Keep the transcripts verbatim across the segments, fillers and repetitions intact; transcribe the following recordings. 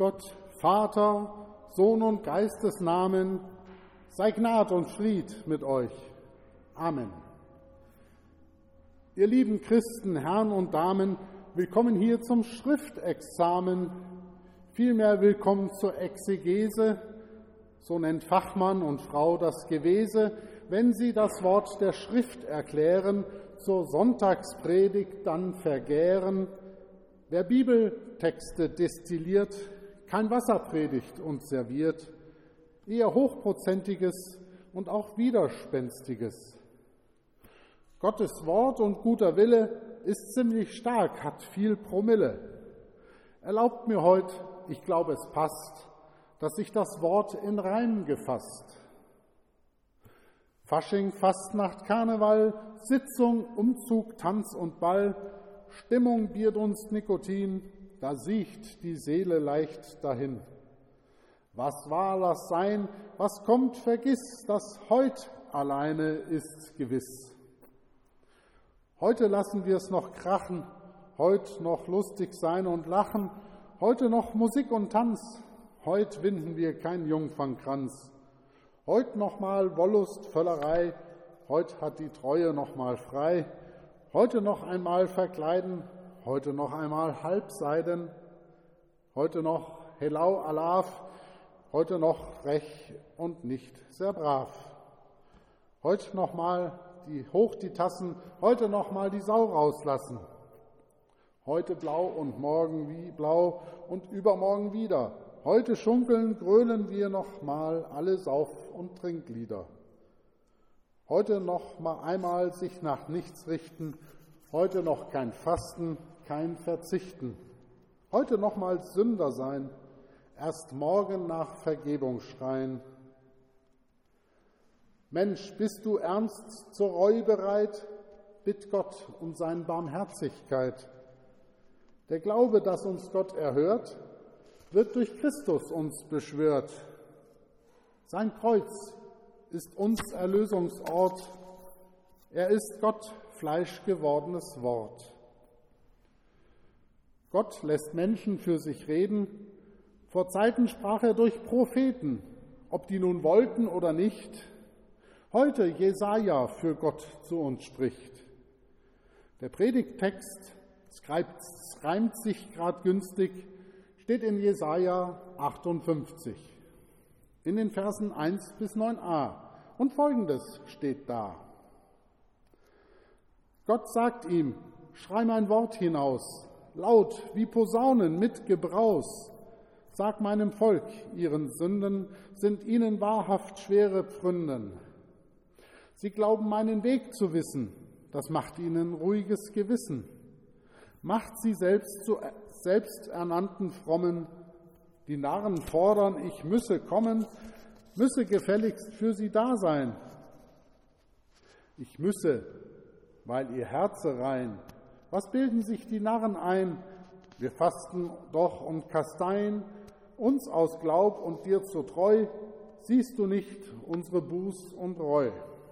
Gott, Vater, Sohn und Geistes Namen, sei Gnad und Fried mit euch. Amen. Ihr lieben Christen, Herren und Damen, willkommen hier zum Schriftexamen, vielmehr willkommen zur Exegese, so nennt Fachmann und Frau das Gewese, wenn sie das Wort der Schrift erklären, zur Sonntagspredigt dann vergären. Wer Bibeltexte destilliert, kein Wasser predigt und serviert, eher Hochprozentiges und auch Widerspenstiges. Gottes Wort und guter Wille ist ziemlich stark, hat viel Promille. Erlaubt mir heute, ich glaube es passt, dass ich das Wort in Reim gefasst. Fasching, Fastnacht, Karneval, Sitzung, Umzug, Tanz und Ball, Stimmung, Bierdunst, Nikotin, da siecht die Seele leicht dahin. Was war, lass sein, was kommt, vergiss, das heut alleine ist gewiss. Heute lassen wir es noch krachen, heut noch lustig sein und lachen, heute noch Musik und Tanz, heut winden wir kein Jungfernkranz. Heut noch mal Wollust, Völlerei, heut hat die Treue noch mal frei, heute noch einmal verkleiden, heute noch einmal Halbseiden, heute noch Helau Alaf, heute noch frech und nicht sehr brav. Heut noch mal die, hoch die Tassen, heute noch mal die Sau rauslassen. Heute blau und morgen wie blau und übermorgen wieder. Heute schunkeln, grölen wir noch mal alle Sauf- und Trinklieder. Heute noch mal einmal sich nach nichts richten, heute noch kein Fasten, kein Verzichten. Heute noch mal Sünder sein, erst morgen nach Vergebung schreien. Mensch, bist du ernst zur Reue bereit? Bitt Gott um seine Barmherzigkeit. Der Glaube, dass uns Gott erhört, wird durch Christus uns beschwört. Sein Kreuz ist uns Erlösungsort. Er ist Gott, fleischgewordenes Wort. Gott lässt Menschen für sich reden. Vor Zeiten sprach er durch Propheten, ob die nun wollten oder nicht. Heute Jesaja für Gott zu uns spricht. Der Predigttext, es reimt sich gerade günstig, steht in Jesaja achtundfünfzig, in den Versen eins bis neun a. Und Folgendes steht da. Gott sagt ihm, schrei mein Wort hinaus, laut wie Posaunen mit Gebraus. Sag meinem Volk, ihren Sünden sind ihnen wahrhaft schwere Pfründen. Sie glauben, meinen Weg zu wissen, das macht ihnen ruhiges Gewissen. Macht sie selbst zu selbsternannten Frommen, die Narren fordern, ich müsse kommen, müsse gefälligst für sie da sein. Ich müsse, weil ihr Herze rein. Was bilden sich die Narren ein? Wir fasten doch und kasteien, uns aus Glaub und dir zu treu, siehst du nicht unsere Buß und Reu.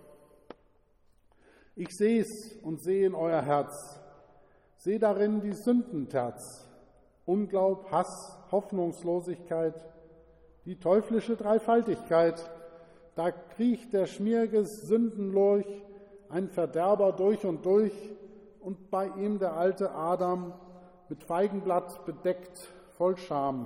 Ich seh's und seh in euer Herz, seh darin die Sündenterz, Unglaub, Hass, Hoffnungslosigkeit, die teuflische Dreifaltigkeit. Da kriecht der schmierige Sündenlurch, ein Verderber durch und durch, und bei ihm der alte Adam, mit Feigenblatt bedeckt, voll Scham.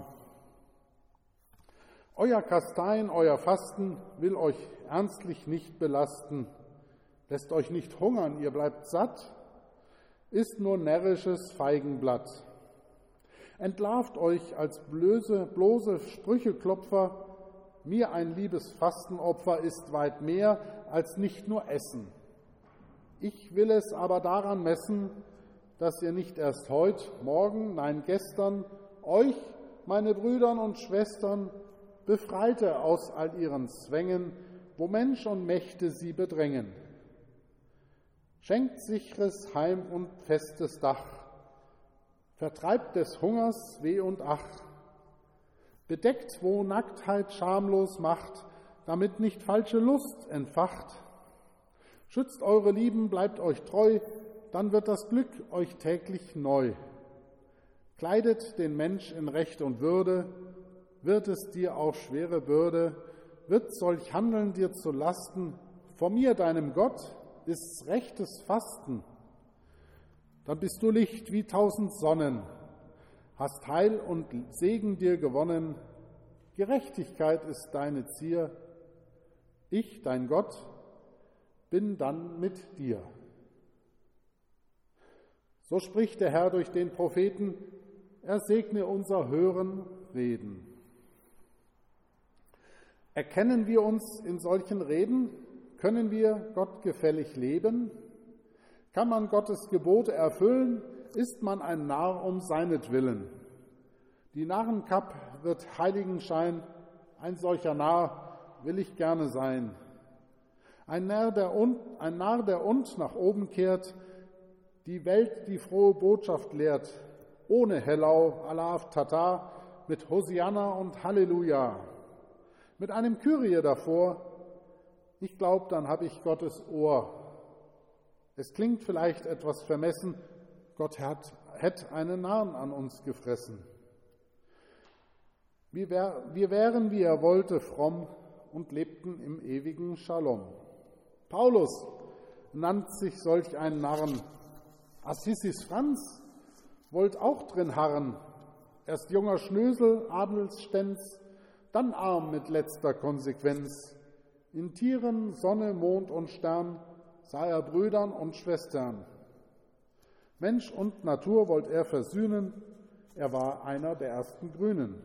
Euer Kasteien, euer Fasten will euch ernstlich nicht belasten, lässt euch nicht hungern, ihr bleibt satt, ist nur närrisches Feigenblatt. Entlarvt euch als blöse, bloße Sprücheklopfer, mir ein liebes Fastenopfer ist weit mehr als nicht nur Essen. Ich will es aber daran messen, dass ihr nicht erst heut, morgen, nein gestern, euch, meine Brüdern und Schwestern, befreite aus all ihren Zwängen, wo Mensch und Mächte sie bedrängen. Schenkt sicheres Heim und festes Dach, vertreibt des Hungers Weh und Ach, bedeckt, wo Nacktheit schamlos macht, damit nicht falsche Lust entfacht. Schützt eure Lieben, bleibt euch treu, dann wird das Glück euch täglich neu. Kleidet den Mensch in Recht und Würde, wird es dir auch schwere Bürde, wird solch Handeln dir zu Lasten, vor mir, deinem Gott, ist's rechtes Fasten. Dann bist du Licht wie tausend Sonnen, hast Heil und Segen dir gewonnen, Gerechtigkeit ist deine Zier, ich, dein Gott, bin dann mit dir. So spricht der Herr durch den Propheten, er segne unser Hören, Reden. Erkennen wir uns in solchen Reden? Können wir gottgefällig leben? Kann man Gottes Gebote erfüllen? Ist man ein Narr um seinetwillen? Die Narrenkapp wird Heiligenschein, ein solcher Narr will ich gerne sein. Ein Narr, der und, ein Narr, der und nach oben kehrt, die Welt die frohe Botschaft lehrt, ohne Hellau, Alaf, Tata, mit Hosianna und Halleluja, mit einem Kyrie davor, ich glaube, dann habe ich Gottes Ohr. Es klingt vielleicht etwas vermessen, Gott hat, hätte einen Narren an uns gefressen. Wir, wär, wir wären, wie er wollte, fromm und lebten im ewigen Shalom. Paulus nannt sich solch einen Narren. Assisis Franz wollt auch drin harren. Erst junger Schnösel, Adelsstenz, dann arm mit letzter Konsequenz. In Tieren, Sonne, Mond und Stern sah er Brüdern und Schwestern. Mensch und Natur wollt er versöhnen, er war einer der ersten Grünen.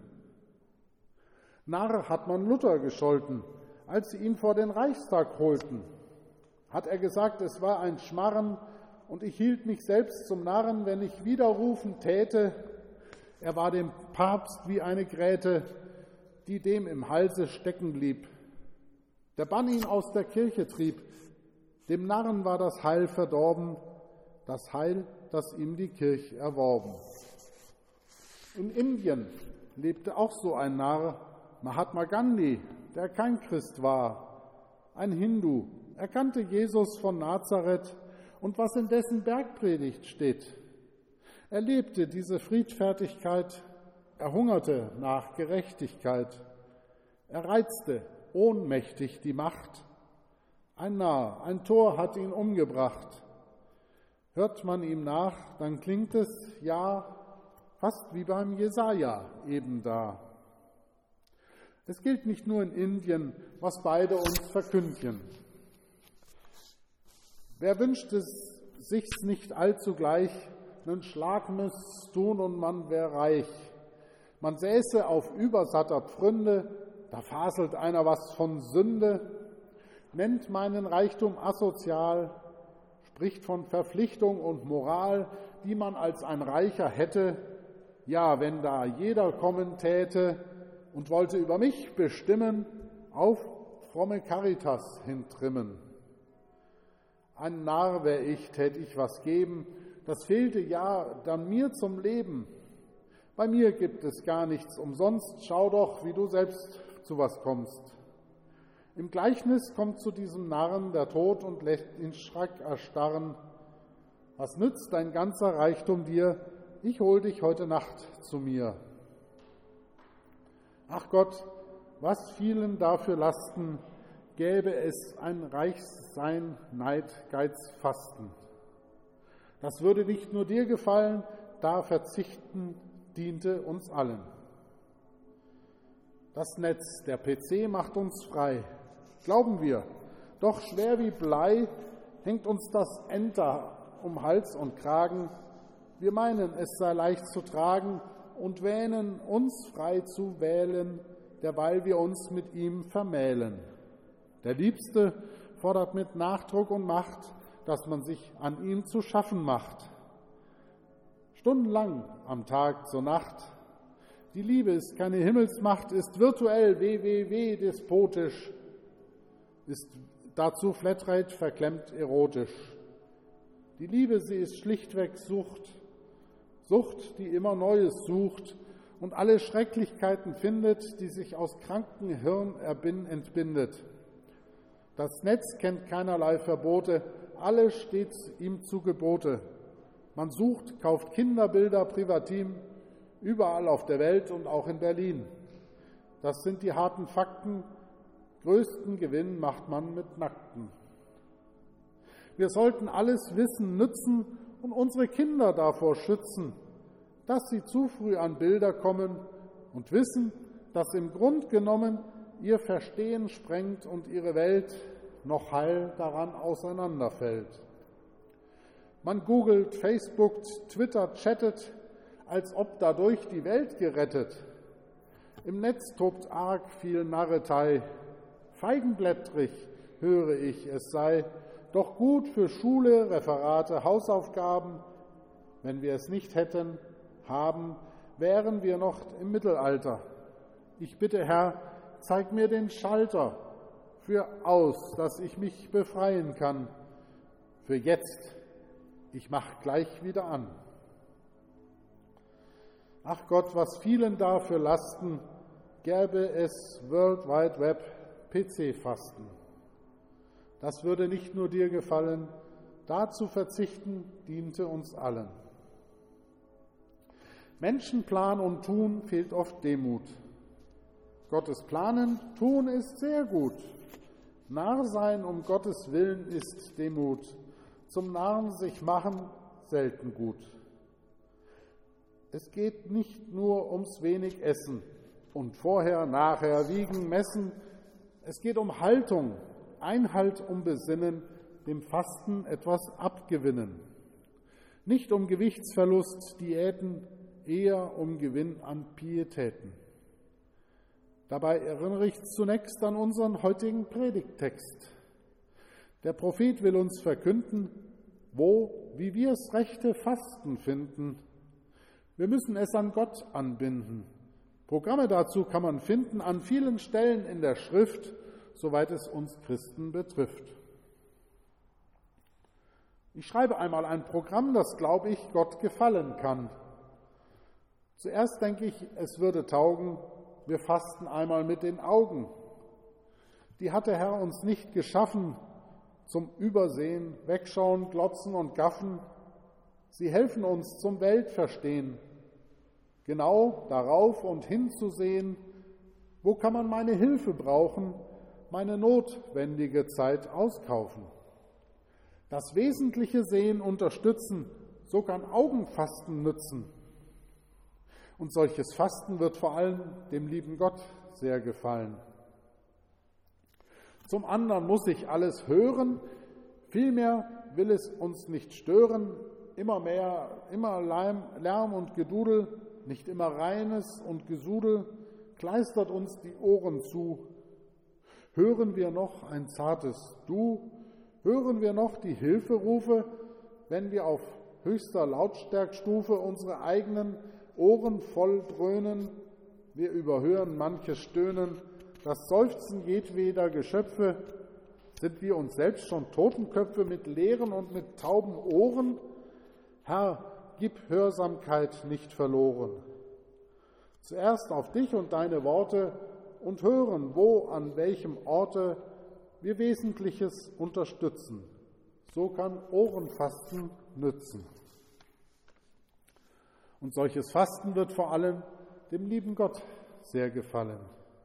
Narr hat man Luther gescholten, als sie ihn vor den Reichstag holten. Hat er gesagt, es war ein Schmarren, und ich hielt mich selbst zum Narren, wenn ich widerrufen täte. Er war dem Papst wie eine Gräte, die dem im Halse stecken blieb. Der Bann ihn aus der Kirche trieb. Dem Narren war das Heil verdorben, das Heil, das ihm die Kirche erworben. In Indien lebte auch so ein Narr, Mahatma Gandhi, der kein Christ war, ein Hindu. Er kannte Jesus von Nazareth und was in dessen Bergpredigt steht. Er lebte diese Friedfertigkeit, er hungerte nach Gerechtigkeit, er reizte ohnmächtig die Macht. Ein Narr, ein Tor hat ihn umgebracht. Hört man ihm nach, dann klingt es ja fast wie beim Jesaja eben da. Es gilt nicht nur in Indien, was beide uns verkündigen. Wer wünscht es sich's nicht allzu gleich, nen Schlag müsst's tun und man wär reich. Man säße auf übersatter Pfründe, da faselt einer was von Sünde, nennt meinen Reichtum asozial, spricht von Verpflichtung und Moral, die man als ein Reicher hätte. Ja, wenn da jeder kommen täte und wollte über mich bestimmen, auf fromme Caritas hintrimmen. Ein Narr wär ich, tät ich was geben, das fehlte ja dann mir zum Leben. Bei mir gibt es gar nichts umsonst, schau doch, wie du selbst zu was kommst. Im Gleichnis kommt zu diesem Narren der Tod und lässt ihn Schreck erstarren. Was nützt dein ganzer Reichtum dir? Ich hol dich heute Nacht zu mir. Ach Gott, was vielen dafür Lasten, gäbe es ein Reichsein, Neid, Geiz, Fasten. Das würde nicht nur dir gefallen, da verzichten diente uns allen. Das Netz, der P C macht uns frei, glauben wir, doch schwer wie Blei hängt uns das Enter um Hals und Kragen. Wir meinen, es sei leicht zu tragen und wähnen, uns frei zu wählen, derweil wir uns mit ihm vermählen. Der Liebste fordert mit Nachdruck und Macht, dass man sich an ihm zu schaffen macht. Stundenlang am Tag zur Nacht. Die Liebe ist keine Himmelsmacht, ist virtuell, www, despotisch, ist dazu Flatrate verklemmt erotisch. Die Liebe, sie ist schlichtweg Sucht, Sucht, die immer Neues sucht und alle Schrecklichkeiten findet, die sich aus kranken Hirn entbindet. Das Netz kennt keinerlei Verbote, alles steht ihm zu Gebote. Man sucht, kauft Kinderbilder privatim, überall auf der Welt und auch in Berlin. das sind die harten Fakten. Größten Gewinn macht man mit Nackten. Wir sollten alles Wissen nützen und unsere Kinder davor schützen, dass sie zu früh an Bilder kommen und wissen, dass im Grund genommen ihr Verstehen sprengt und ihre Welt noch heil daran auseinanderfällt. Man googelt, Facebookt, Twitter, chattet, als ob dadurch die Welt gerettet. Im Netz tobt arg viel Narretei. Feigenblättrig höre ich, es sei doch gut für Schule, Referate, Hausaufgaben. Wenn wir es nicht hätten, haben, wären wir noch im Mittelalter. Ich bitte, Herr, zeig mir den Schalter für aus, dass ich mich befreien kann. Für jetzt, ich mach gleich wieder an. Ach Gott, was vielen da für Lasten, gäbe es World Wide Web P C-Fasten. Das würde nicht nur dir gefallen, dazu verzichten diente uns allen. Menschenplan und Tun fehlt oft Demut. Gottes Planen, Tun ist sehr gut. Narr sein um Gottes Willen ist Demut. Zum Narren sich machen selten gut. Es geht nicht nur ums wenig Essen und vorher, nachher wiegen, messen. Es geht um Haltung, Einhalt um Besinnen, dem Fasten etwas abgewinnen. Nicht um Gewichtsverlust, Diäten, eher um Gewinn an Pietäten. Dabei erinnere ich zunächst an unseren heutigen Predigttext. Der Prophet will uns verkünden, wo, wie wir das rechte Fasten finden. Wir müssen es an Gott anbinden. Programme dazu kann man finden an vielen Stellen in der Schrift, soweit es uns Christen betrifft. Ich schreibe einmal ein Programm, das, glaube ich, Gott gefallen kann. Zuerst denke ich, es würde taugen, wir fasten einmal mit den Augen. Die hat der Herr uns nicht geschaffen zum Übersehen, Wegschauen, Glotzen und Gaffen. Sie helfen uns zum Weltverstehen, genau darauf und hinzusehen, wo kann man meine Hilfe brauchen, meine notwendige Zeit auskaufen. Das wesentliche Sehen unterstützen, so kann Augenfasten nützen. Und solches Fasten wird vor allem dem lieben Gott sehr gefallen. Zum anderen muss ich alles hören, vielmehr will es uns nicht stören, immer mehr, immer Lärm und Gedudel, nicht immer Reines und Gesudel, kleistert uns die Ohren zu. Hören wir noch ein zartes Du? Hören wir noch die Hilferufe, wenn wir auf höchster Lautstärkstufe unsere eigenen Ohren voll dröhnen? Wir überhören manches Stöhnen, das Seufzen jedweder Geschöpfe. Sind wir uns selbst schon Totenköpfe mit leeren und mit tauben Ohren? Herr, gib Hörsamkeit nicht verloren. Zuerst auf dich und deine Worte und hören, wo, an welchem Orte wir Wesentliches unterstützen. So kann Ohrenfasten nützen. Und solches Fasten wird vor allem dem lieben Gott sehr gefallen.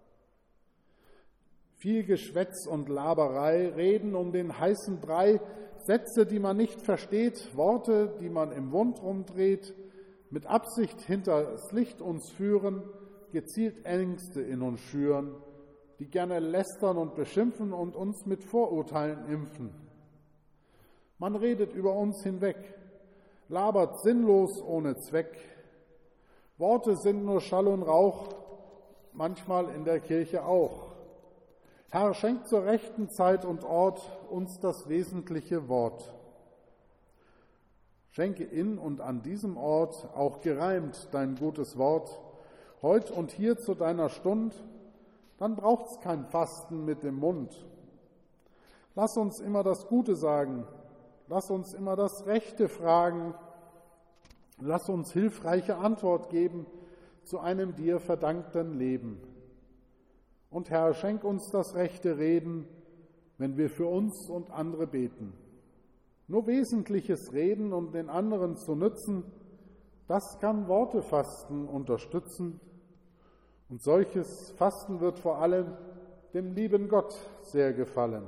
Viel Geschwätz und Laberei, Reden um den heißen Brei, Sätze, die man nicht versteht, Worte, die man im Mund rumdreht, mit Absicht hinters Licht uns führen, gezielt Ängste in uns schüren, die gerne lästern und beschimpfen und uns mit Vorurteilen impfen. Man redet über uns hinweg, labert sinnlos ohne Zweck. Worte sind nur Schall und Rauch, manchmal in der Kirche auch. Herr, schenk zur rechten Zeit und Ort uns das wesentliche Wort. Schenke in und an diesem Ort auch gereimt dein gutes Wort, heut und hier zu deiner Stund, dann braucht's kein Fasten mit dem Mund. Lass uns immer das Gute sagen, lass uns immer das Rechte fragen, lass uns hilfreiche Antwort geben zu einem dir verdankten Leben. Und Herr, schenk uns das rechte Reden, wenn wir für uns und andere beten. Nur Wesentliches reden, um den anderen zu nützen, das kann Wortefasten unterstützen. Und solches Fasten wird vor allem dem lieben Gott sehr gefallen.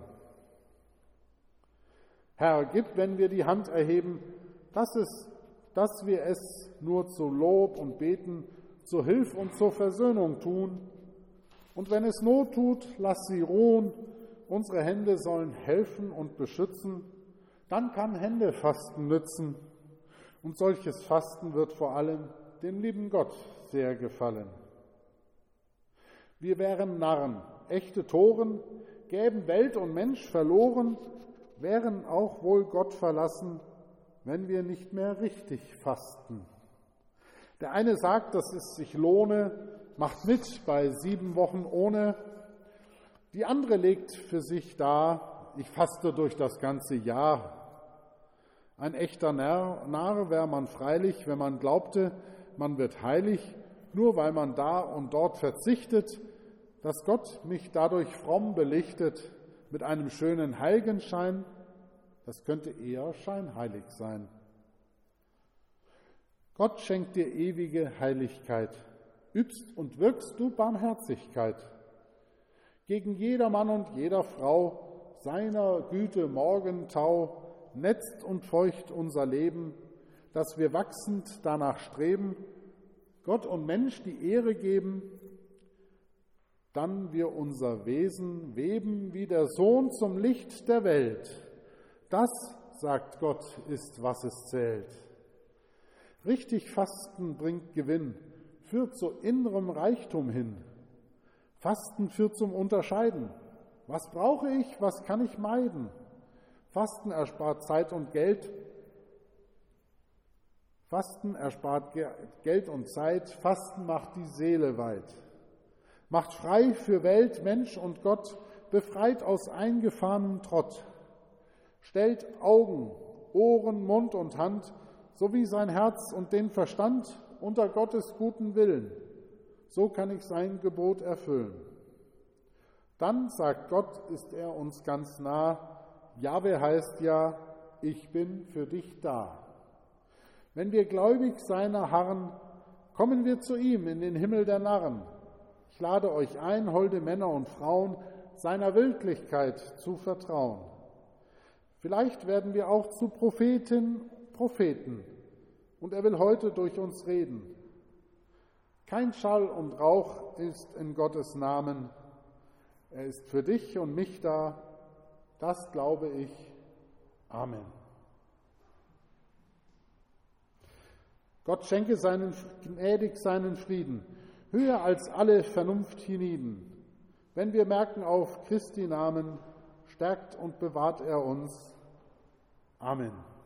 Herr, gib, wenn wir die Hand erheben, dass, es, dass wir es nur zu Lob und Beten, zur Hilfe und zur Versöhnung tun. Und wenn es Not tut, lass sie ruhen. Unsere Hände sollen helfen und beschützen. Dann kann Händefasten nützen. Und solches Fasten wird vor allem dem lieben Gott sehr gefallen. Wir wären Narren, echte Toren, gäben Welt und Mensch verloren, wären auch wohl Gott verlassen, wenn wir nicht mehr richtig fasten. Der eine sagt, dass es sich lohne, macht mit bei sieben Wochen ohne. Die andere legt für sich dar, ich faste durch das ganze Jahr. Ein echter Narr, Narr wäre man freilich, wenn man glaubte, man wird heilig, nur weil man da und dort verzichtet, dass Gott mich dadurch fromm belichtet mit einem schönen Heiligenschein, das könnte eher scheinheilig sein. Gott schenkt dir ewige Heiligkeit, übst und wirkst du Barmherzigkeit. Gegen jeder Mann und jeder Frau seiner Güte Morgentau netzt und feucht unser Leben, dass wir wachsend danach streben, Gott und Mensch die Ehre geben, dann wir unser Wesen weben wie der Sohn zum Licht der Welt. Das, sagt Gott, ist, was es zählt. Richtig Fasten bringt Gewinn, führt zu innerem Reichtum hin. Fasten führt zum Unterscheiden. Was brauche ich, was kann ich meiden? Fasten erspart Zeit und Geld. Fasten erspart Geld und Zeit. Fasten macht die Seele weit. Macht frei für Welt, Mensch und Gott, befreit aus eingefahrenem Trott. Stellt Augen, Ohren, Mund und Hand sowie sein Herz und den Verstand unter Gottes guten Willen. So kann ich sein Gebot erfüllen. Dann, sagt Gott, ist er uns ganz nah. Jahwe heißt ja, ich bin für dich da. Wenn wir gläubig seiner harren, kommen wir zu ihm in den Himmel der Narren. Ich lade euch ein, holde Männer und Frauen, seiner Wirklichkeit zu vertrauen. Vielleicht werden wir auch zu Prophetinnen, Propheten, und er will heute durch uns reden. Kein Schall und Rauch ist in Gottes Namen. Er ist für dich und mich da. Das glaube ich. Amen. Gott schenke seinen, gnädig seinen Frieden, höher als alle Vernunft hienieden. Wenn wir merken auf Christi Namen, stärkt und bewahrt er uns. Amen.